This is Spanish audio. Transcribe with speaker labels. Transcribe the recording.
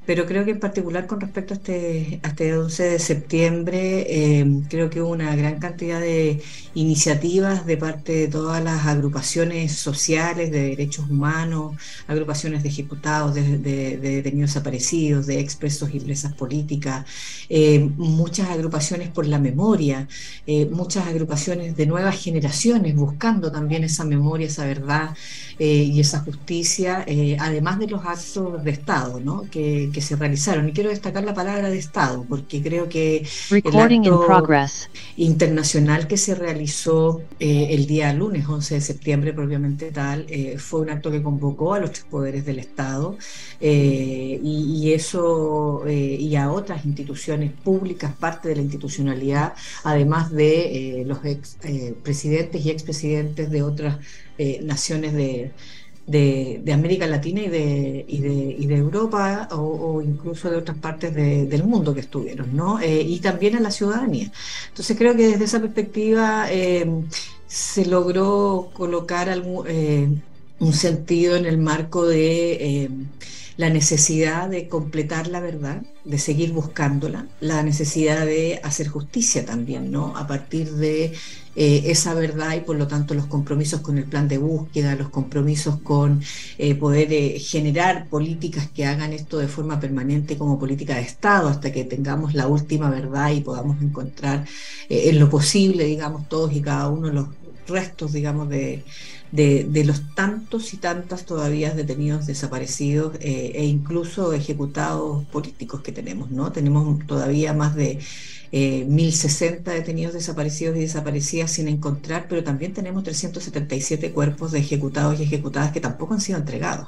Speaker 1: pero creo que en particular con respecto a este 11 de septiembre, creo que hubo una gran cantidad de iniciativas de parte de todas las agrupaciones sociales de derechos humanos, agrupaciones de ejecutados, de detenidos desaparecidos, de expresos y presas políticas, muchas agrupaciones por la memoria, muchas agrupaciones de nuevas generaciones buscando también esa memoria, esa verdad y esa justicia, además de los actos de Estado, ¿no? Que se realizaron. Y quiero destacar la palabra de Estado, porque creo que el
Speaker 2: Recording in
Speaker 1: acto
Speaker 2: progress.
Speaker 1: internacional que se realizó el día lunes 11 de septiembre, propiamente tal, fue un acto que convocó a los tres poderes del Estado y eso y a otras instituciones públicas, parte de la institucionalidad, además de los ex presidentes y expresidentes de otras naciones de América Latina y de Europa o incluso de otras partes del mundo que estuvieron, ¿no? Y también a la ciudadanía. Entonces creo que desde esa perspectiva se logró colocar un sentido en el marco de la necesidad de completar la verdad, de seguir buscándola, la necesidad de hacer justicia también, ¿no? A partir de esa verdad y por lo tanto los compromisos con el plan de búsqueda, los compromisos con poder generar políticas que hagan esto de forma permanente como política de Estado hasta que tengamos la última verdad y podamos encontrar en lo posible, digamos, todos y cada uno los restos, digamos, de los tantos y tantas todavía detenidos, desaparecidos e incluso ejecutados políticos que tenemos, ¿no? Tenemos todavía más de 1060 detenidos desaparecidos y desaparecidas sin encontrar, pero también tenemos 377 cuerpos de ejecutados y ejecutadas que tampoco han sido entregados.